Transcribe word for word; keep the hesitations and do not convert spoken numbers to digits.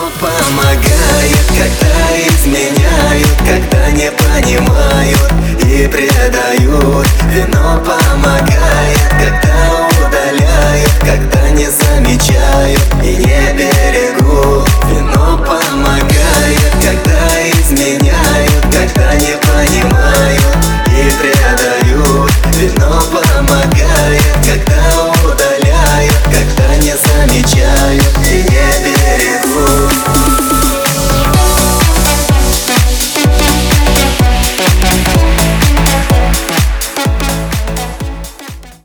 Вино помогает, когда изменяют, когда не понимают и предают. Вино помогает, когда